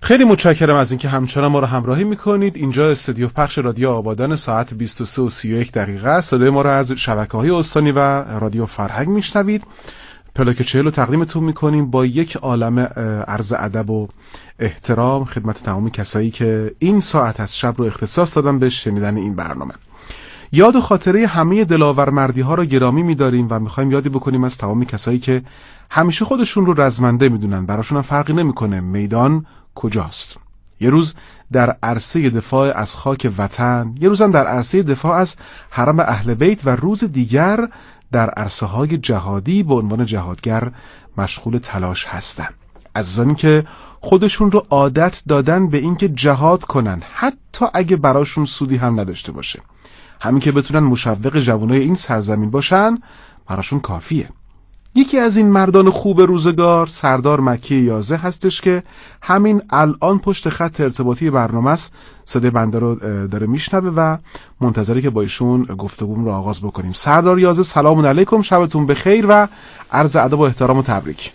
خیلی متشکرم از اینکه همچنان ما رو همراهی میکنید. اینجا استودیو پخش رادیو آبادان، ساعت 23:31 است. صدای ما رو از شبکه‌های استانی و رادیو فرهنگ میشنوید. پلاک 40 رو تقدیمتون میکنیم با یک عالمه عرض ادب و احترام خدمت تمام کسایی که این ساعت از شب رو اختصاص دادن به شنیدن این برنامه. یاد و خاطره همه دلاورمردی ها رو گرامی می‌داریم و می‌خوایم یادی بکنیم از تمام کسایی که همیشه خودشون رو رزمنده می‌دونن، براشون هم فرقی نمی‌کنه میدان کجاست. یه روز در عرصه دفاع از خاک وطن، یه روز هم در عرصه دفاع از حرم اهل بیت و روز دیگر در عرصه‌های جهادی به عنوان جهادگر مشغول تلاش هستن. عزیزانی که خودشون رو عادت دادن به اینکه جهاد کنن، حتی اگه براشون سودی هم نداشته باشه. همین که بتونن مشوق جوانای این سرزمین باشن براشون کافیه. یکی از این مردان خوب روزگار سردار مکی یازه هستش که همین الان پشت خط ارتباطی برنامه است. صدای بنده رو داره میشنوه و منتظره که با ایشون گفتگوم رو آغاز بکنیم. سردار یازه، سلام علیکم، شبتون بخیر و عرض ادب و احترام و تبریک.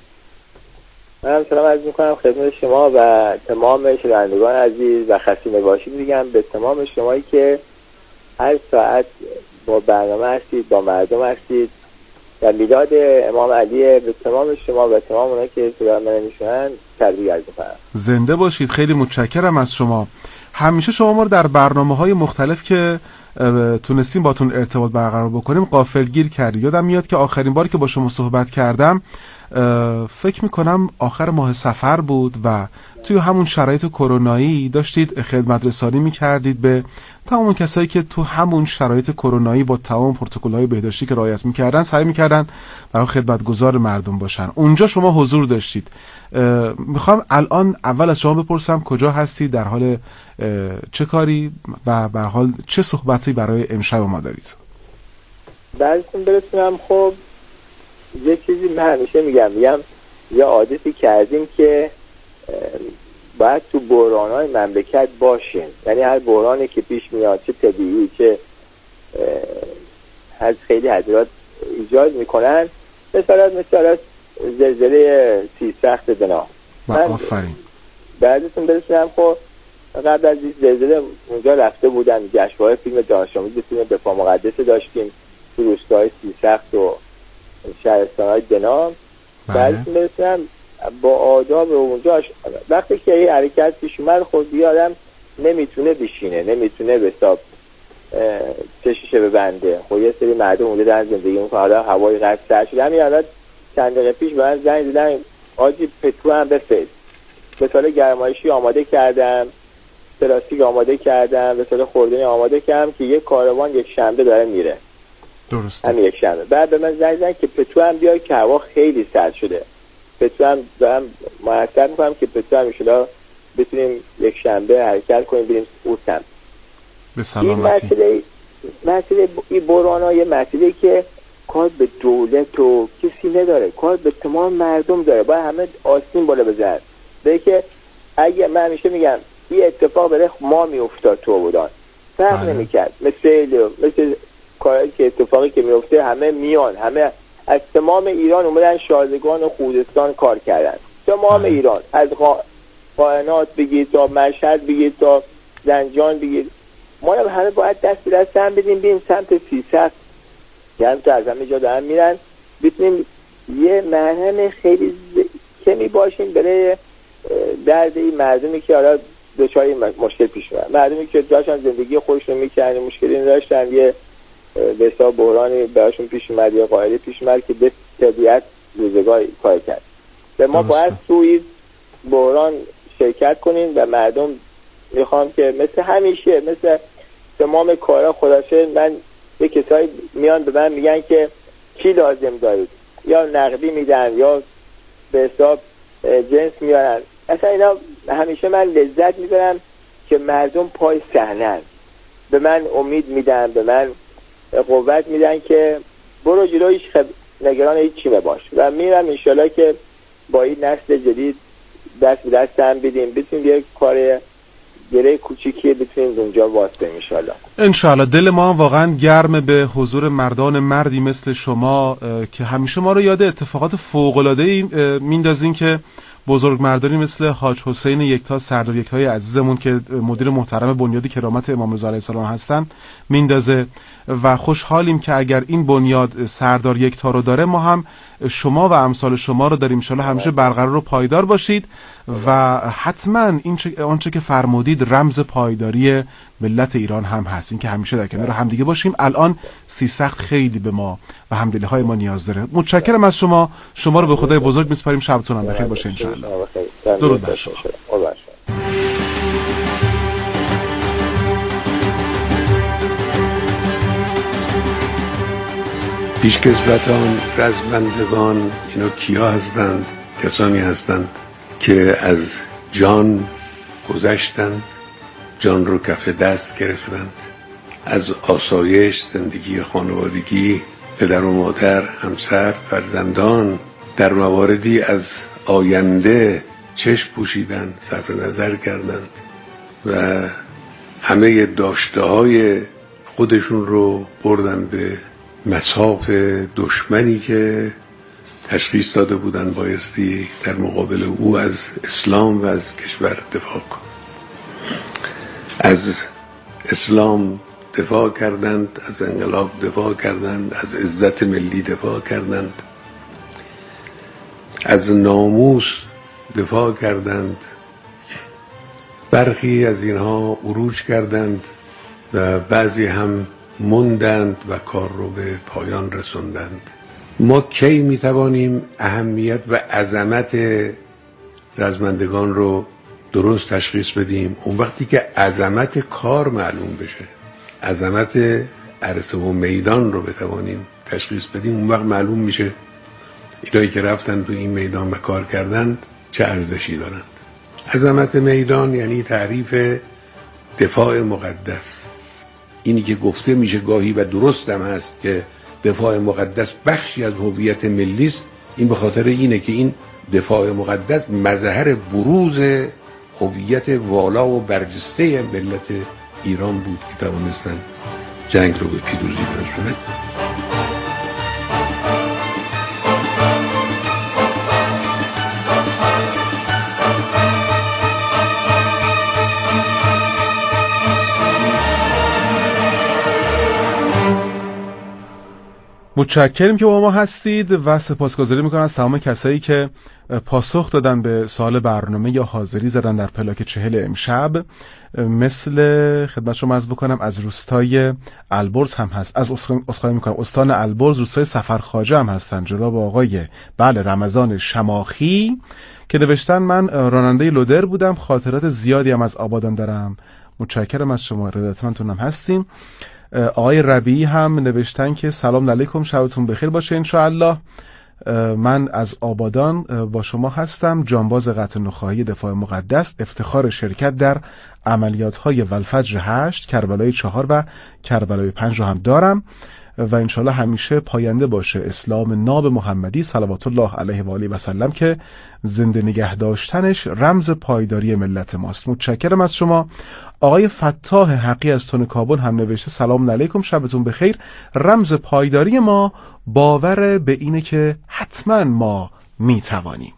من سلام عرض میکنم خدمت شما و تمام شنوندگان عزیز و خسته نباشید میگم به تمام شمایی که هر ساعت با برنامه هستید، با مردم هستید و میلاد امام علی به تمام شما و تمام اونایی که صدا من میشنن تبریک عرض میکنم. زنده باشید. خیلی متشکرم از شما. همیشه شما ما رو در برنامه‌های مختلف که تونستیم باتون ارتباط برقرار بکنیم غافلگیر کردید. یادم میاد که آخرین باری که با شما صحبت کردم فکر میکنم آخر ماه صفر بود و توی همون شرایط کرونایی داشتید خدمت رسانی میکردید به تمام کسایی که تو همون شرایط کرونایی با تمام پروتکل‌های بهداشتی که رعایت میکردن سعی میکردن برای خدمتگزار مردم باشن. اونجا شما حضور داشتید. میخوام الان اول از شما بپرسم کجا هستید، در حال چه کاری و به حال چه صحبتی برای امشب ما دارید؟ براتون برسونم. خب یه چیزی من همیشه میگم یه عادتی کردیم که باید تو بحران‌های مملکت باشیم. یعنی هر بحرانی که پیش میاد، چه طبیعی چه از خیلی حضرات ایجاد میکنن، مثلا زلزله سیستخت بنا. آفرین. بعدتون برسونم. خب قبل از این زلزله اونجا رفته بودم جشنواره فیلم دانش آموزی فیلم دفاع مقدس داشتیم تو روستای سیستخت و شهرستان‌های بنا. بعدتون برسونم با آداب اونجا وقتی که این حرکت پیش اومد خود دیگه آدم نمیتونه بشینه، نمیتونه به حساب چشیشه ببنده. خب یه سری مردم اونجا دارن زندگی میکنن، حالا هوای قد سر شده. همین الان چند دقیقه پیش به من زنگ زدن آجی پترو هم بفرست. به سال گرمایشی آماده کردم، پلاستیک آماده کردم، به سال خوردنی آماده کردم که یک کاروان یک شنبه داره میره. درست. همین یک شنبه. بعد به من زنگ زدن که پترو هم بیای که هوا خیلی سرد شده. پترو هم دارم مرتب میکنم که پترو هم انشالله بتونیم یک شنبه حرکت کنیم بریم اون سمت. به سلامتی. این بحران‌ها مسئله که کار به دولت و کسی نداره، کار به تمام مردم داره. باید همه آستین بالا بزنن. به که اگه من همیشه میگم این اتفاق برای ما میافتاد تو بودن فرق نمیکرد، مثل کاری که اتفاقی که میفته همه میان، همه از تمام ایران اومدن شازگان و خوزستان کار کردن. تمام ایران، از قائنات بگید تا مشهد بگید تا زنجان بگید، ما همه باید دست به دست هم بدیم بریم سمت سیستخت. یعنی تو از همه جا دارن میرن، بتونیم یه مرهم خیلی کمی باشیم برای درد این مردمی که حالا دچار مشکل پیش میاد. مردمی که داشتن زندگی خودشون میکردن، مشکلی نداشتن، یه به حساب بحرانی براشون پیش اومد یا قائلی پیش اومد که به طبیعت روزگار کار کرد. و ما باید توی بحران شرکت کنیم و مردم میخوام که مثل همیشه، مثل تمام کارا خلاصه، من یه کسایی میان به من میگن که چی لازم دارید، یا نقدی میدن یا به حساب جنس میارن. اصلا اینا همیشه من لذت میبرم که مردم پای صحنه‌اند، به من امید میدن، به من قوت میدن که برو جلویش، نگران هیچی نباش. و میرم انشالله که با این نسل جدید دست به دست هم بدیم، بتونیم یه کار گره کوچیکی بتونیم اونجا واسطه انشالله. دل ما هم واقعا گرم به حضور مردان مردی مثل شما که همیشه ما رو یاد اتفاقات فوق‌العاده‌ای میندازین که بزرگمردانی مثل حاج حسین یکتا سردار یکتای عزیزمون که مدیر محترم بنیاد کرامت امام رضا علیه السلام هستن میندازه و خوشحالیم که اگر این بنیاد سردار یکتا رو داره ما هم شما و امثال شما رو داریم. ان شاء الله همیشه برقرار و پایدار باشید و حتما آنچه که فرمودید رمز پایداری ملت ایران هم هست، این که همیشه در کنار هم دیگه باشیم. الان سخت خیلی به ما و همدلی‌های ما نیاز داره. متشکرم از شما رو به خدای بزرگ میسپاریم. شبتون هم بخیر باشه ان شاء الله. درود بر شما. پیشکسوتان، رزمندگان، اینا کیا هستند؟ کسانی هستند که از جان گذشتند، جان رو کف دست گرفتند، از آسایش، زندگی خانوادگی، پدر و مادر، همسر، فرزندان، در مواردی از آینده چشم پوشیدند، صرف نظر کردند و همه داشته‌های خودشون رو بردن به مصاف دشمنی که تشخیص داده بودن بایستی در مقابل او از اسلام و از کشور دفاع کن. از اسلام دفاع کردند، از انقلاب دفاع کردند، از عزت ملی دفاع کردند، از ناموس دفاع کردند. برخی از اینها عروج کردند و بعضی هم موندند و کار رو به پایان رسوندند. ما کی میتوانیم اهمیت و عظمت رزمندگان رو درست تشخیص بدیم؟ اون وقتی که عظمت کار معلوم بشه، عظمت عرصه و میدان رو بتوانیم تشخیص بدیم، اون وقت معلوم میشه اینایی که رفتن تو این میدان و کار کردند چه ارزشی دارند. عظمت میدان یعنی تعریف دفاع مقدس. اینی که گفته میشه گاهی و درست هم هست که دفاع مقدس بخشی از هویت ملی است، این به خاطر اینه که این دفاع مقدس مظهر بروز هویت والا و برجسته ملت ایران بود که توانستن جنگ رو به پیروزی برسونن. متشکریم که با ما هستید و سپاسگزاری میکنم از تمام کسایی که پاسخ دادن به سوال برنامه یا حاضری زدن در پلاک 40 امشب. مثل خدمت شما عرض بکنم از روستای البرز هم هست، از اسخای میکنم استان البرز، روستای سفرخواجه هم هستن جناب آقای رمضان شماخی که نوشتن من راننده لودر بودم، خاطرات زیادی هم از آبادان دارم. متشکرم از شما، ردتمندتون هم هستیم. آقای ربیعی هم نوشتن که سلام علیکم، شبتون بخیر باشه انشاءالله. من از آبادان با شما هستم، جانباز قطع نخاعی دفاع مقدس، افتخار شرکت در عملیات‌های والفجر 8، کربلای 4 و کربلای 5 رو هم دارم و انشالله همیشه پاینده باشه اسلام ناب محمدی صلوات الله علیه و آله و سلم که زنده نگه داشتنش رمز پایداری ملت ماست. متشکرم از شما. آقای فتاح حقی از تون کابل هم نوشته سلام علیکم، شبتون بخیر. رمز پایداری ما باور به اینه که حتما ما میتوانیم.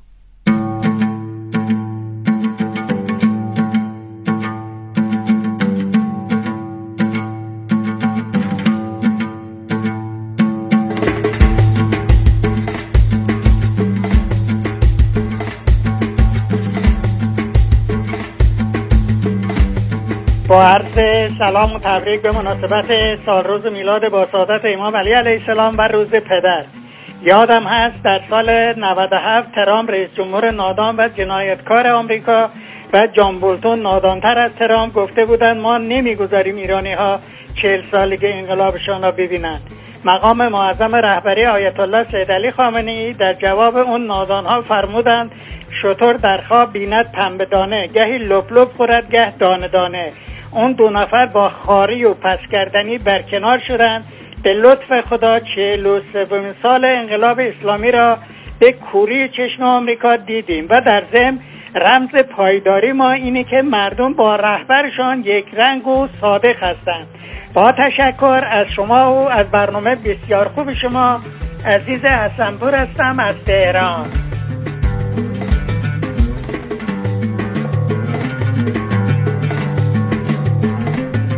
با عرض سلام و تبریک به مناسبت سالروز میلاد با سعادت امام علی علیه السلام و روز پدر. یادم هست در سال 97 ترامپ رئیس جمهور نادان و جنایتکار آمریکا و جان بولتون نادانتر از ترامپ گفته بودند ما نمیگذاریم ایرانی ها 40 سالگی انقلابشان را ببینند. مقام معظم رهبری آیت الله سید علی خامنه‌ای در جواب اون نادان ها فرمودند شتر در خواب بیند پنبه دانه، گهی لپ لپ خورد گه دانه دانه. اون دو نفر با خاری و پس کردنی برکنار شدند. به لطف خدا 43 سال انقلاب اسلامی را به کوری چشم آمریکا دیدیم و در ضمن رمز پایداری ما اینه که مردم با رهبرشان یک رنگ و صادق هستند. با تشکر از شما و از برنامه بسیار خوب شما. عزیز حسنپور هستم از تهران.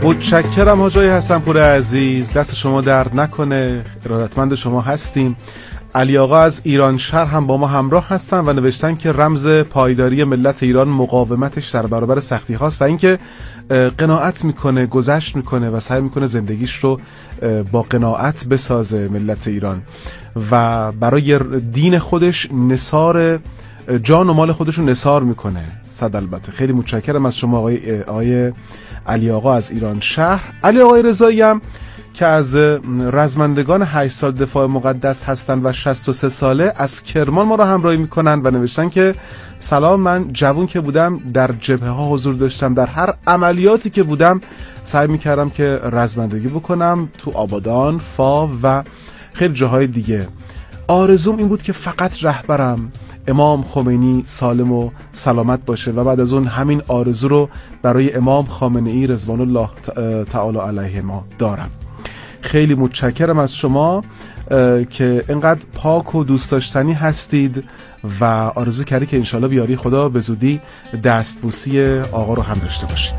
متشکرم حاج آقای حسن‌پور عزیز، دست شما درد نکنه، ارادتمند شما هستیم. علی آقا از ایران شهر هم با ما همراه هستن و نوشتن که رمز پایداری ملت ایران مقاومتش در برابر سختی هاست و اینکه قناعت میکنه، گذشت میکنه و سعی میکنه زندگیش رو با قناعت بسازه ملت ایران و برای دین خودش نثار جان و مال خودش رو نثار میکنه. صد البته. خیلی متشکرم از شما آقای علی آقا از ایران شهر. علی آقای رضایی هم که از رزمندگان 8 سال دفاع مقدس هستن و 63 ساله از کرمان ما را همراهی میکنن و نوشتن که سلام، من جوون که بودم در جبهه ها حضور داشتم، در هر عملیاتی که بودم سعی میکردم که رزمندگی بکنم، تو آبادان، فاو و خیلی جاهای دیگه. آرزوم این بود که فقط رهبرم امام خمینی سالم و سلامت باشه و بعد از اون همین آرزو رو برای امام خامنه‌ای رضوان الله تعالی علیه ما دارم. خیلی متشکرم از شما که اینقدر پاک و دوست داشتنی هستید و آرزو کردی که انشالله بیاری خدا به زودی دستبوسی آقا رو هم داشته باشید.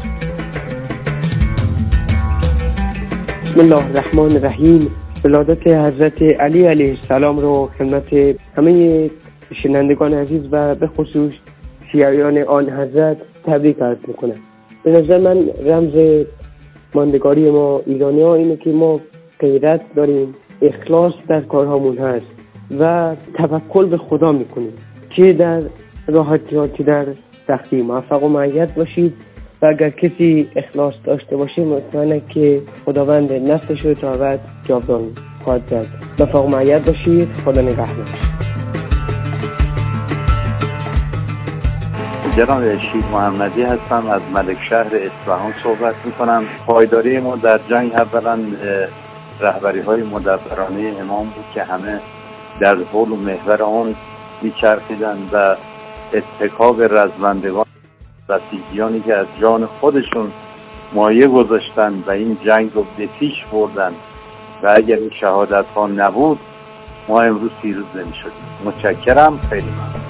بسم الله الرحمن الرحیم. ولادت حضرت علی علیه السلام رو خدمت همه شنوندگان عزیز و به خصوص شیعیان آن حضرت تبریک عرض میکنم. به نظر من رمز ماندگاری ما ایرانی ها اینه که ما غیرت داریم، اخلاص در کارهامون هست و توکل به خدا میکنیم که در راحتی ها که در سختی موفق و معید باشید و اگر کسی اخلاص داشته باشه مطمئنه که خداوند نفسش رو تا ابد جاودان خواهد زد. موفق و معید باشید. خدا نگهدار. جناب رشید محمدی هستم، از ملک شهر اصفهان صحبت میکنم. پایداری ما در جنگ اولا رهبری های مدبرانه امام بود که همه در حول و محور آن میچرخیدند و اتکا به رزمندگان بسیجیانی که از جان خودشون مایه گذاشتند و این جنگ رو به پیش بردن و اگر این شهادت ها نبود ما امروز پیروز نمی‌شدیم. متشکرم. خیلی ممنون.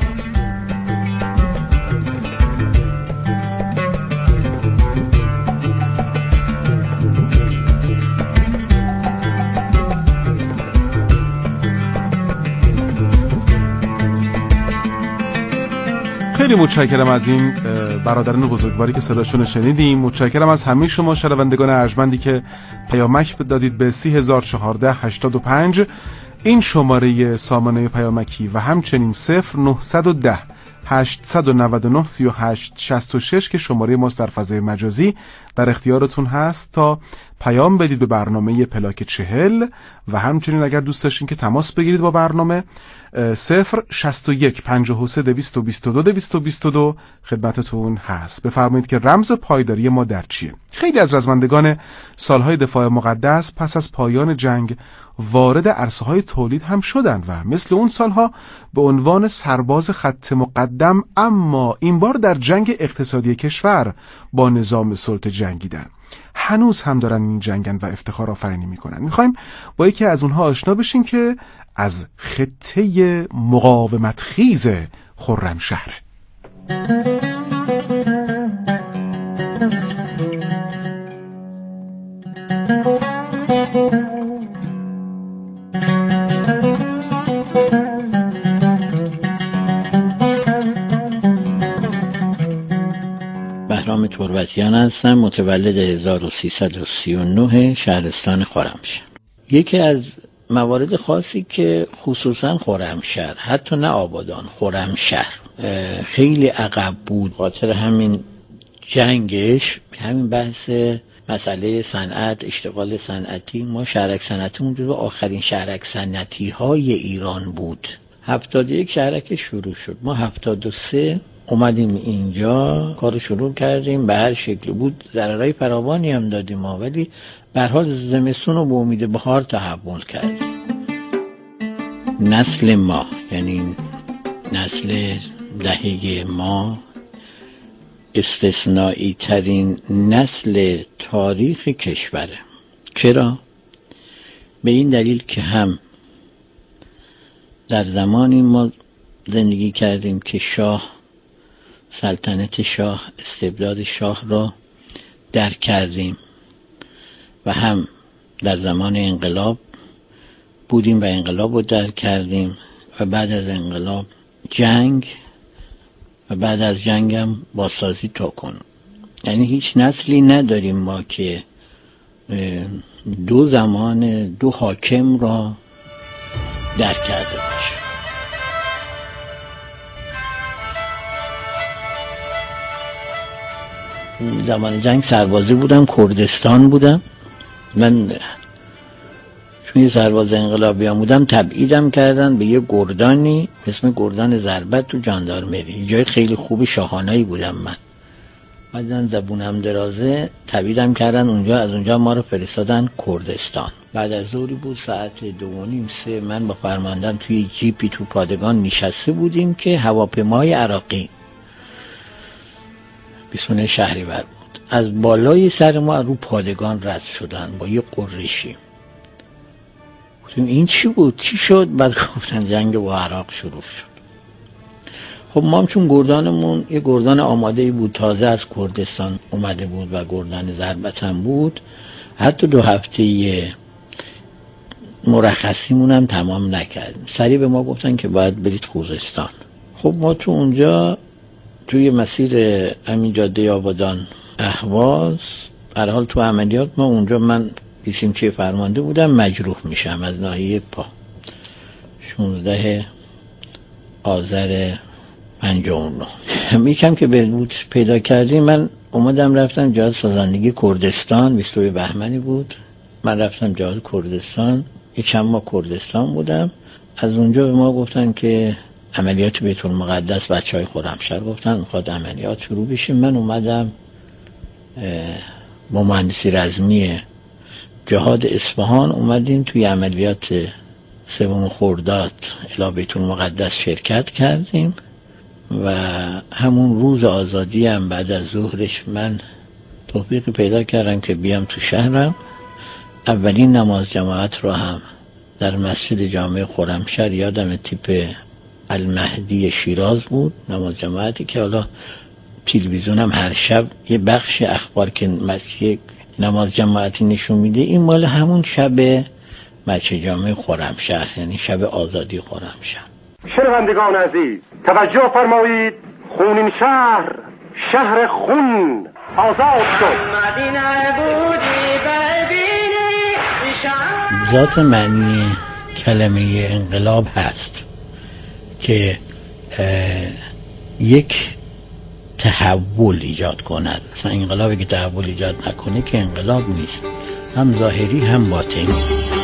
خیلی متشکرم از این برادران بزرگواری که صداشون شنیدیم. متشکرم از همه شما شنوندگان ارجمندی که پیامک دادید به 301485 این شماره سامانه پیامکی و همچنین 0910 899 3866 که شماره ماست در فضای مجازی در اختیارتون هست تا پیام بدید به برنامه پلاک 40 و همچنین اگر دوست داشتین که تماس بگیرید با برنامه 061 53 222 222 خدمتتون هست. بفرمایید که رمز پایداری ما در چیه؟ خیلی از رزمندگان سالهای دفاع مقدس پس از پایان جنگ وارد عرصه‌های تولید هم شدند و مثل اون سالها به عنوان سرباز خط مقدم، اما این بار در جنگ اقتصادی کشور با نظام سلطه جنگیدن. هنوز هم دارن این جنگن و افتخار آفرینی میکنن. میخوایم با یکی از اونها آشنا بشیم که از خطه مقاومت خیز خرمشهره. بهرام تربتیان هستم، متولد 1339 شهرستان خرمشهر. یکی از موارد خاصی که خصوصا خرمشهر، حتی نه آبادان، خرمشهر خیلی عقب بود، خاطر همین جنگش، همین بحث مسئله صنعت، اشتغال صنعتی، ما شهرک صنعتیمون جزو آخرین شهرک صنعتی های ایران بود. 71 شهرک شروع شد، ما 73 اومدیم اینجا کارو شروع کردیم، به هر شکل بود ضررهای فراوانی هم دادیم ما، ولی به هر حال زمستون رو به امید بهار تحمل کردیم. نسل ما، یعنی نسل دهه ما، استثنایی ترین نسل تاریخ کشوره. چرا؟ به این دلیل که هم در زمانی ما زندگی کردیم که سلطنت شاه، استبداد شاه را درک کردیم و هم در زمان انقلاب بودیم و انقلاب رو درک کردیم و بعد از انقلاب جنگ و بعد از جنگ هم بازسازی تا کن. یعنی هیچ نسلی نداریم ما که دو زمان دو حاکم را درک کرده باشه. زمان جنگ سربازی بودم، کردستان بودم. من چون یه سرباز انقلابیان بودم تبعیدم کردن به یه گردانی اسم گردان ضربت تو جاندارمری، جای خیلی خوبی شاهانه‌ای بودم من. بعدن زبونم درازه تبعیدم کردن اونجا، از اونجا ما رو فرستادن کردستان. بعد از ظهری بود، ساعت 2:30 من با فرماندهم توی جیپی تو پادگان نشسته بودیم که هواپیمای عراقی 29 شهریور بود، از بالای سر ما رو پادگان رد شدن با یه قرشی. گفتیم این چی بود؟ چی شد؟ بعد گفتن جنگ با عراق شروع شد. خب ما هم چون گردانمون یه گردان آماده‌ای بود، تازه از کردستان اومده بود و گردان ضربت هم بود، حتی 2 هفته مرخصیمون هم تمام نکردیم. سریع به ما گفتن که باید برید خوزستان. خب ما تو اونجا توی مسیر همین جاده آبادان اهواز، هر حال تو عملیات ما اونجا من بیسیمچی فرمانده بودم، مجروح میشم از ناحیه پا. 16 آذر 59 یکم که بهبود پیدا کردیم، من اومدم رفتم جهاز سازندگی کردستان. 22 بهمنی بود، من رفتم جهاز کردستان، یه چند ماه کردستان بودم. از اونجا به ما گفتن که عملیات بیت المقدس، بچهای خرمشهر گفتن میخواد عملیات شروع بشه. من اومدم با مهندسی رزمی جهاد اصفهان اومدیم توی عملیات 3 خرداد الی بیت المقدس شرکت کردیم و همون روز آزادی هم بعد از ظهرش من توفیقی پیدا کردم که بیام تو شهرم. اولین نماز جماعت رو هم در مسجد جامع خرمشهر، یادم تیپ المهدی شیراز بود، نماز جماعتی که حالا تلویزیون هم هر شب یه بخش اخبار که مسجد نماز جماعتی نشون میده، این مال همون شب مسجد جامع خرمشهر، یعنی شب آزادی خرمشهر. شنوندگان عزیز توجه فرمایید، خونین شهر، شهر خون آزاد شد. ذات معنی کلمه انقلاب هست که یک تحول ایجاد کند. مثلا انقلابی که تحول ایجاد نکنه که انقلاب نیست، هم ظاهری هم باطنی.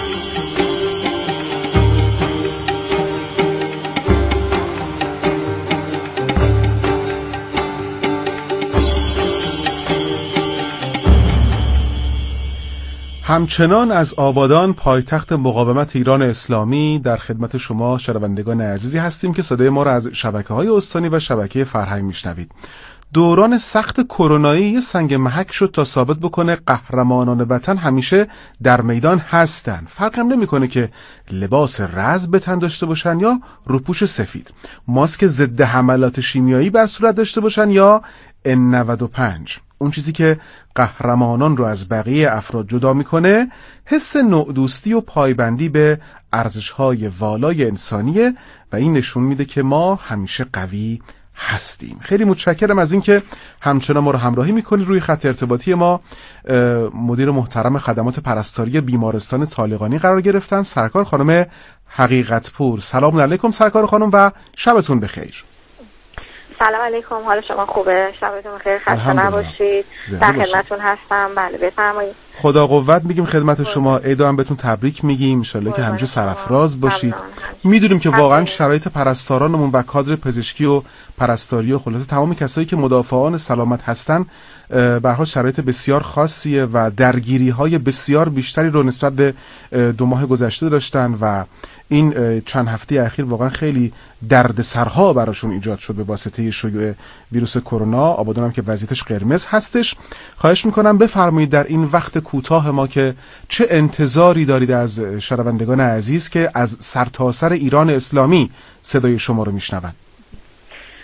همچنان از آبادان، پایتخت مقاومت ایران اسلامی، در خدمت شما شنوندگان عزیزی هستیم که صدای ما را از شبکه‌های استانی و شبکه فرهنگ میشنوید. دوران سخت کرونایی یه سنگ محک شد تا ثابت بکنه قهرمانان وطن همیشه در میدان هستن. فرق هم نمیکنه که لباس رز به تن داشته باشن یا روپوش سفید، ماسک ضد حملات شیمیایی بر صورت داشته باشن یا N95. اون چیزی که قهرمانان رو از بقیه افراد جدا میکنه حس نوع‌دوستی و پایبندی به ارزش‌های والای انسانیه و این نشون میده که ما همیشه قوی هستیم. خیلی متشکرم از اینکه همچنان ما رو همراهی میکنید. روی خط ارتباطی ما مدیر محترم خدمات پرستاری بیمارستان طالقانی قرار گرفتن، سرکار خانم حقیقت‌پور. سلام علیکم سرکار خانم و شبتون بخیر. سلام علیکم، حال شما خوبه؟ شبتون بخیر، خسته نباشید. در خدمتتون هستم. بله بفرمایید. خدا قوت میگیم خدمت شما. عید هم بهتون تبریک میگیم، ان شاءالله که همینجور سرافراز باشید. میدونیم که واقعا شرایط پرستارانمون و کادر پزشکی و پرستاری و خلاصه تمام کسایی که مدافعان سلامت هستن به هر حال شرایط بسیار خاصیه و درگیری‌های بسیار بیشتری رو نسبت به 2 ماه گذشته داشتن و این چند هفته اخیر واقعا خیلی دردسرها براشون ایجاد شد به واسطه شیوع ویروس کرونا. آبادان هم که وضعیتش قرمز هستش. خواهش میکنم بفرمایید در این وقت کوتاه ما که چه انتظاری دارید از شنوندگان عزیز که از سرتاسر ایران اسلامی صدای شما رو میشنون؟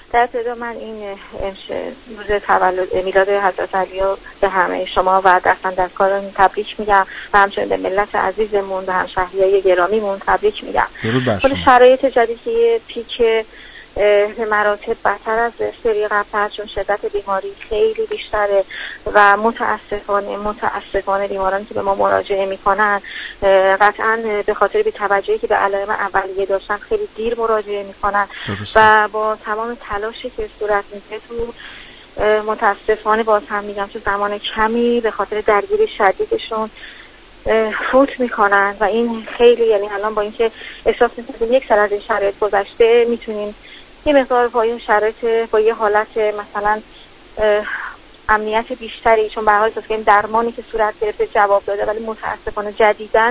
در ابتدا من این روز تولد میلاد حضرت علی رو به همه شما و دستاندرکاران تبریک میگم و همچنین به ملت عزیزمون و همشهریای گرامیمون تبریک میگم. خود شرایط جدیدی پیک به مراتب بدتر از سری قبل، چون شدت بیماری خیلی بیشتره و متاسفانه بیمارانی که به ما مراجعه میکنن قطعا به خاطر بی‌توجهی که به علائم اولیه داشتن خیلی دیر مراجعه میکنن و با تمام تلاشی که صورت میگیره تو متاسفانه باز هم میگم تو زمان کمی به خاطر درگیری شدیدشون فوت میکنن و این خیلی، یعنی الان با اینکه احساس میکنیم یک سال از این شرایط گذشته میتونیم یه مقدار با این شرایط با یه حالت مثلا امنیت بیشتری، چون به هر حال احساس کنیم درمانی که صورت گرفته جواب داده، ولی متاسفانه جدیداً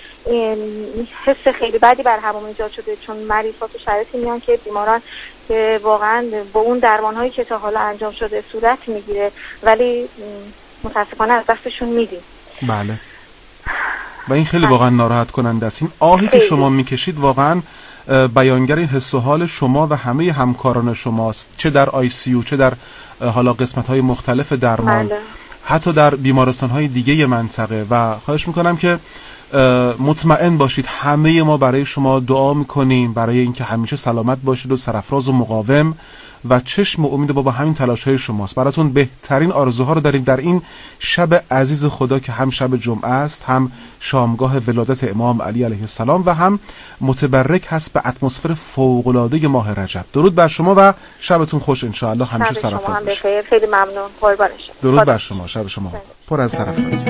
حس خیلی بدی بر همون ایجاد شده، چون مریض‌ها تو شرایطی میان که بیماران که واقعا با اون درمان‌هایی که تا حالا انجام شده صورت میگیره ولی متاسفانه از دستشون میدیم. بله. و این خیلی واقعا ناراحت کننده است. این آهی که شما میکشید واقعا بیانگر این حس و حال شما و همه همکاران شماست، چه در ICU چه در حالا قسمت‌های مختلف درمان، حتی در بیمارستان‌های دیگه منطقه. و خواهش میکنم که مطمئن باشید همه ما برای شما دعا میکنیم، برای اینکه همیشه سلامت باشید و سرفراز و مقاوم و چشم امید با همین تلاش‌های شماست. براتون بهترین آرزوها رو داریم در این شب عزیز خدا که هم شب جمعه است، هم شامگاه ولادت امام علی علیه السلام و هم متبرک هست به اتمسفر فوق‌العاده ماه رجب. درود بر شما و شبتون خوش ان شاء الله، همیشه سرفراز باشید. خیلی ممنون. قربان شما. درود بر شما، شب شما پر از سرفراز.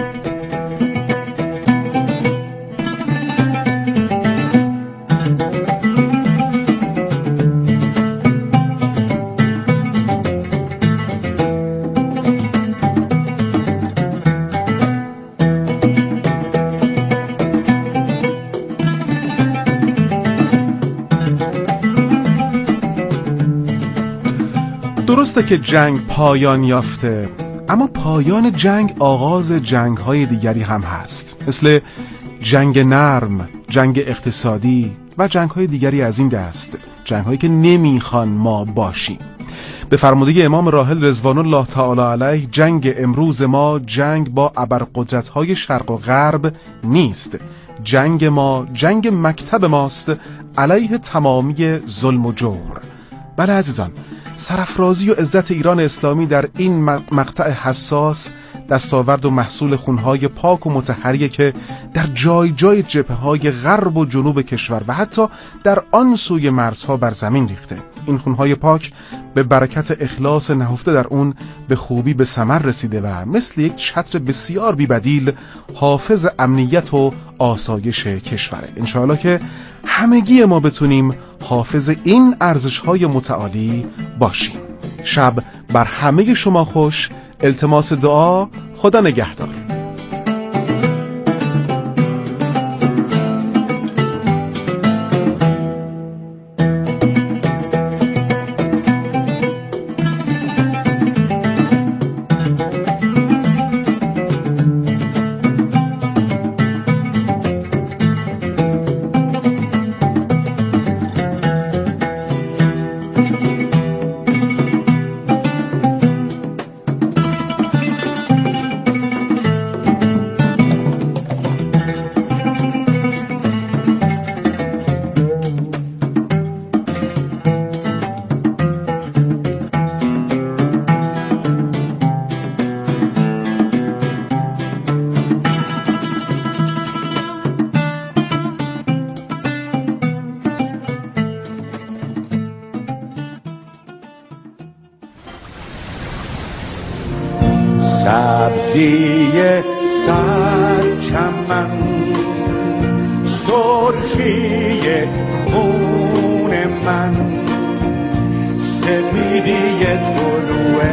درسته که جنگ پایان یافته، اما پایان جنگ آغاز جنگ‌های دیگری هم هست، مثل جنگ نرم، جنگ اقتصادی و جنگ‌های دیگری از این دست، جنگ‌هایی که نمیخوان ما باشیم. به فرموده امام راحل رضوان الله تعالی علیه، جنگ امروز ما جنگ با ابرقدرت‌های شرق و غرب نیست، جنگ ما جنگ مکتب ماست علیه تمامی ظلم و جور. بله عزیزان، سرافرازی و عزت ایران اسلامی در این مقطع حساس دستاورد و محصول خونهای پاک و مطهریه که در جای جای جبهه‌های غرب و جنوب کشور و حتی در آن سوی مرزها بر زمین ریخته. این خونهای پاک به برکت اخلاص نهفته در اون به خوبی به ثمر رسیده و مثل یک چتر بسیار بی‌بدیل حافظ امنیت و آسایش کشوره. انشاءالله که همگی ما بتونیم حافظ این ارزش‌های متعالی باشیم. شب بر همه شما خوش. التماس دعا. خدا نگهدار. سبزی سر چمن، سرخی خون من، سپیدی طلوع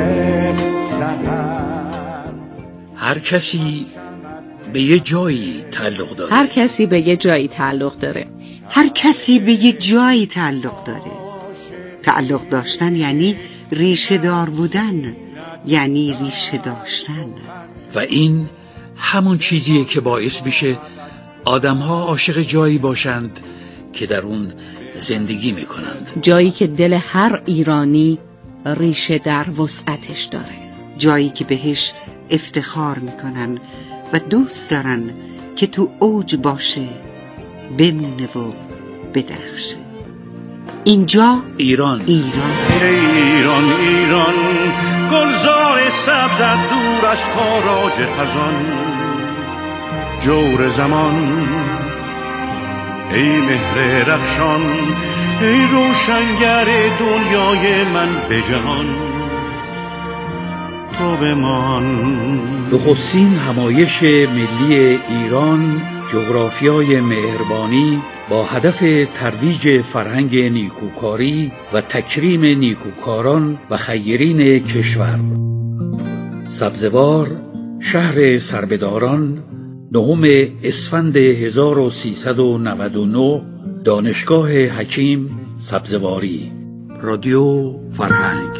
سحر. هر کسی به یه جایی تعلق داره. هر کسی به یه جایی تعلق داره. هر کسی به یه جایی تعلق داره. تعلق داشتن یعنی ریشه دار بودن، یعنی ریشه داشتن. و این همون چیزیه که باعث میشه آدم‌ها عاشق جایی باشند که در اون زندگی می کنند. جایی که دل هر ایرانی ریشه در وسعتش داره، جایی که بهش افتخار میکنن و دوست دارن که تو اوج باشه، بمونه و بدرخشه. اینجا ایران. ایران ایران گلزار سبز دور از تاراج خزان، جور زمان ای مهر رخشان، ای روشنگر دنیای من به جهان، تو بمان. نخستین همایش ملی ایران، جغرافیای مهربانی با هدف ترویج فرهنگ نیکوکاری و تکریم نیکوکاران و خیرین کشور. سبزوار، شهر سربداران، 9 اسفند 1399، دانشگاه حکیم سبزواری. رادیو فرهنگ.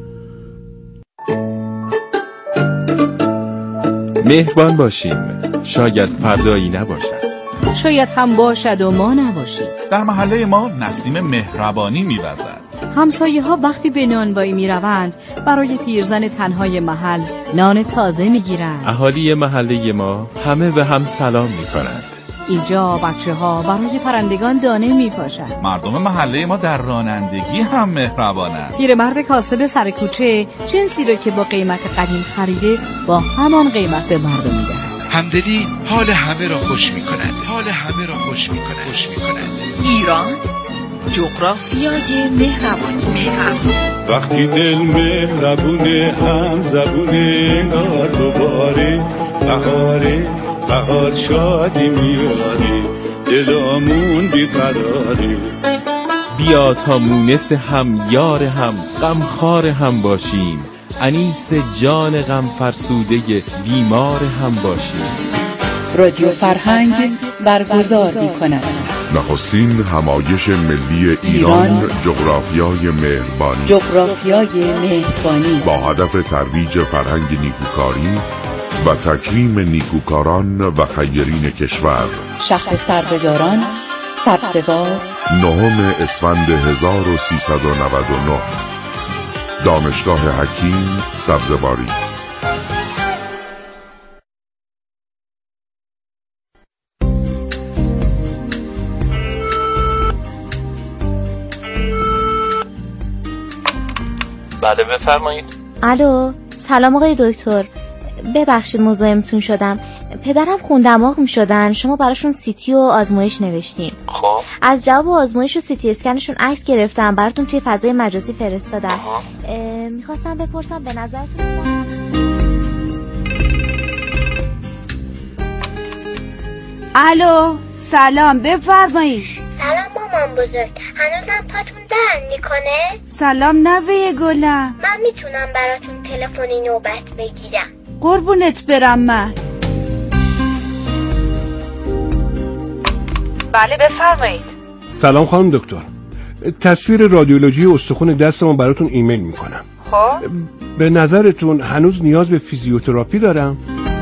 مهربان باشیم، شاید فردایی نباشد، شاید هم باشد و ما نباشیم. در محله ما نسیم مهربانی می‌وزد. همسایه ها وقتی به نانوایی می روند برای پیرزن تنهای محل نان تازه می گیرند. اهالی محله ما همه به هم سلام می کنند. اینجا بچه ها برای پرندگان دانه می پاشند. مردم محله ما در رانندگی هم مهربانند. پیرمرد کاسب سر کوچه جنسی رو که با قیمت قدیم خریده با همان قیمت به مردم می دهند. همدلی حال همه را خوش می کند. ایران، جغرافیای مهربانی. وقتی دل مهربونه، هم زبونه، انگار دوباره بهار شادی میاره، دلامون بیقراره. بیا تا مونس هم، یار هم، غمخوار هم باشیم، انیس جان غم فرسوده بیمار هم باشیم. رادیو فرهنگ برگزار می‌کند نخستین همایش ملی ایران، جغرافیای مهربانی با هدف ترویج فرهنگ نیکوکاری و تکریم نیکوکاران و خیرین کشور. شهر سربداران، سبزوار، 9 اسفند 1399، دانشگاه حکیم سبزواری. بله بفرمایید. الو، سلام آقای دکتر، ببخشید مزاحمتون شدم. پدرم خون دماغ می شدن، شما براشون سیتی و آزمایش نوشتین. خب از جواب آزمایش و سیتی اسکنشون عکس گرفتم براتون توی فضای مجازی فرستادم. میخواستم بپرسم به نظرتون الو، سلام، بفرمایید. سلام مامان بزرگ، هنوزم پاتون درد میکنه؟ سلام نوه گلم. من میتونم براتون تلفنی نوبت بگیرم؟ قربونت برم من. بله بفرمایید. سلام خانم دکتر، تصویر رادیولوژی استخوان دستمو براتون ایمیل میکنم. خب به نظرتون هنوز نیاز به فیزیوتراپی دارم؟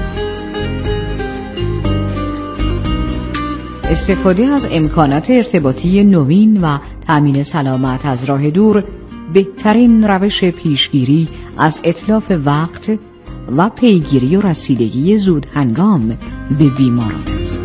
استفاده از امکانات ارتباطی نوین و تامین سلامت از راه دور بهترین روش پیشگیری از اتلاف وقت و پیگیری و رسیدگی زود هنگام به بیماران است.